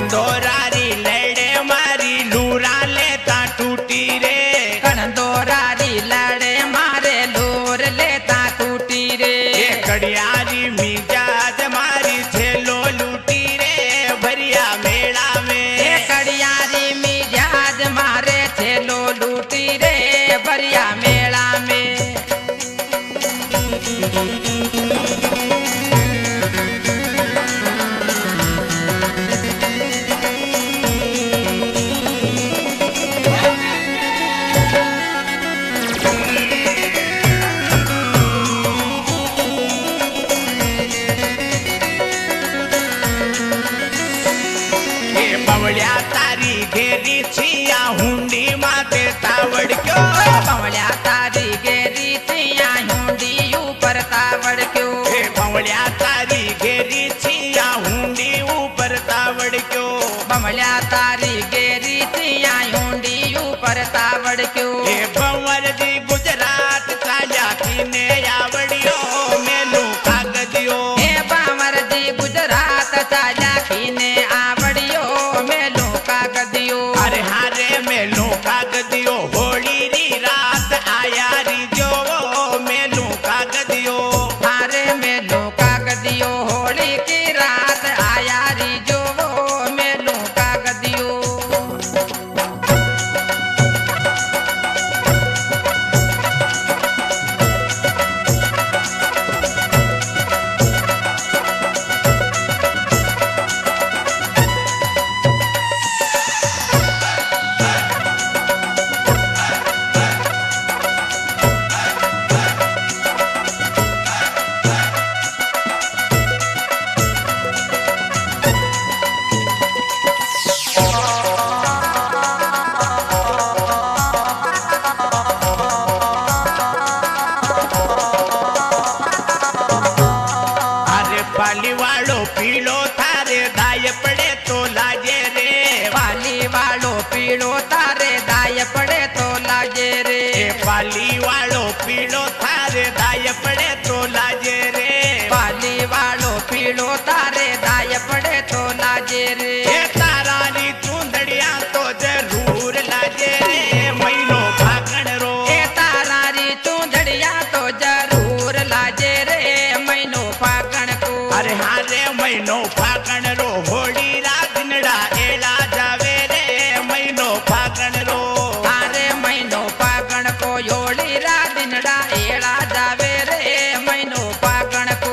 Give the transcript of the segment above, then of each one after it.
कणंदोरारी लड़े मारी लूरा लेता टूटी रे। कणंदोरारी लड़े मारे लूर लेता टूटी रे। कड़ियारी मिजाज मारी छेलो लूटी रे भरिया मेला में। कड़ियारी मिजाज मारे छेलो लूटी रे भरिया मेला में। बवळ्या तारी घेरी छिया हुंडी माते तावड़ क्यों। बवळ्या तारी घेरी छिया हुंडी ऊपर तावड़ क्यों। बवळ्या तारी घेरी छिया हुंडी ऊपर तावड़ क्यों। बवळ्या तारी घेरी छिया हुंडी ऊपर तावड़ क्यों। बंवर दी गुजरात चाल्या किने आवड़ियो मेलू कागदियो। बंवर दी गुजरात चाल्या किने आवड़ियो मेलू कागदियो। अरे हारे मेलू कागदियो होली री रात आया री जो मेलू कागदियो। हारे मेलू कागदियो होली की रात आया री जो मेलू कागदियो। पाली वालो पीलो थारे दाय पड़े तो लाजे रे। पाली वालो पीलो तारे दाय पड़े तो लाजे रे। पाली वालो पीलो थारे दाय पड़े तो लाजे रे। पाली वालो पीलो तारे दाय पड़े तो लाजे रे। तारानी चूंदड़िया तो जरूर लाजे रे महीनो फागण रो। तारारी चूंदड़िया तो जरूर लाजे रे महीनो फागण को। अरे हारे महीनो फागण रो होली रा दिनड़ा एला जावे रे महीनो फागण रो। हारे महीनो फागण को होली रा दिनड़ा एला जावे रे महीनो फागण को।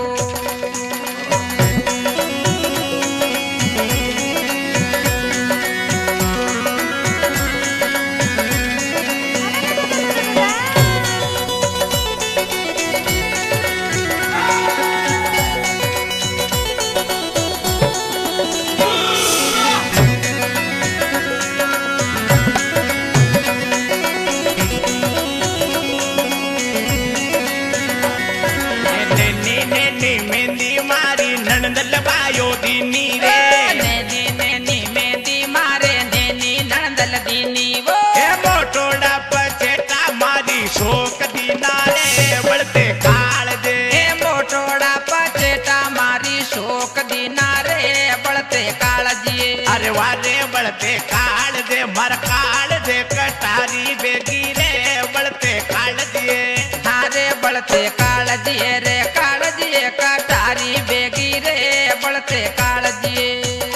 मेहंदी मारी ननद लगायो दीनी रे। नैनी नैनी मेहंदी मारे नैनी नंदल दीनी वो। मोटोड़ा पचेटा मारी शोक दीना रे बढ़ते काल दे। मोटोड़ा पचेटा मारी शोक दीना रे बढ़ते काल जिए। अरे वारे बढ़ते काल दे मर काल दे कटारी बेगी रे बढ़ते काल दिए। हारे बढ़ते काल जिए रे काल जिए कटारी बेगी रे बढ़ते काल जिए।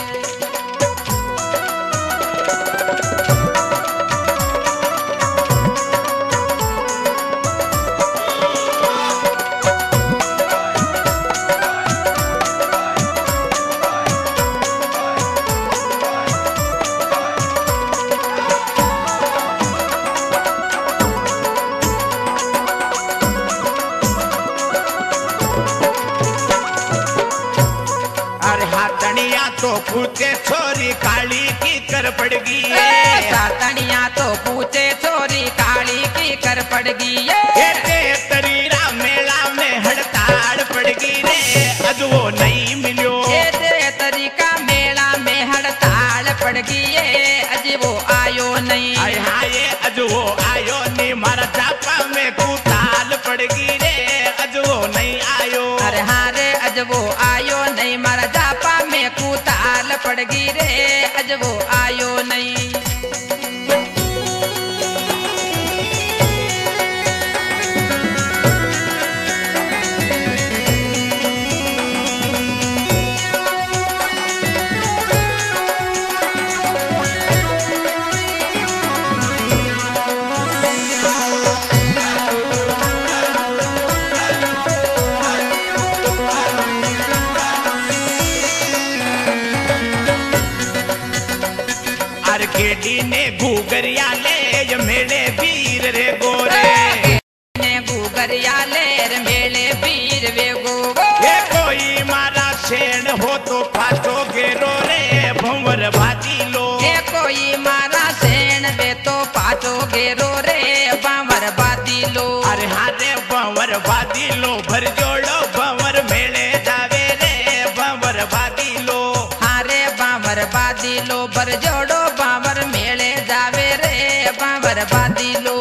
सातनिया तो पूछे छोरी काली की कर पड़ गई। सातनिया तो पूछे छोरी काली की कर पड़ गई। तरीरा मेला में हड़ताल पड़ गई रे अज वो नहीं मिलो। तरीका मेला में हड़ताल पड़ गई अज वो आयो नहीं। हाय अज वो आयो नहीं मारा चापा में कुताल पड़ गई रे अज वो नहीं आयो। अरे हारे अज वो आयो नहीं मारा जापा में कुताल पड़ गई रे अज वो आयो नहीं। केडी ने घूगरिया ले मेले वीर रे गोरे ने घूगरिया ले मेले वीर वे गो ये कोई मारा शेण हो तो फाटो गेरो रे भंवर भाती लो ये कोई मारा शेण वे तो फाटो गेरो रे भंवर भाती लो। अरे हारे भंवर भाती लो भर जोड़ो भंवर मेले जावे रे भंवर भाती लो। हारे भंवर भाती लो भर जोड़ो भंवर मेले जावे रे भंवर भाती लो।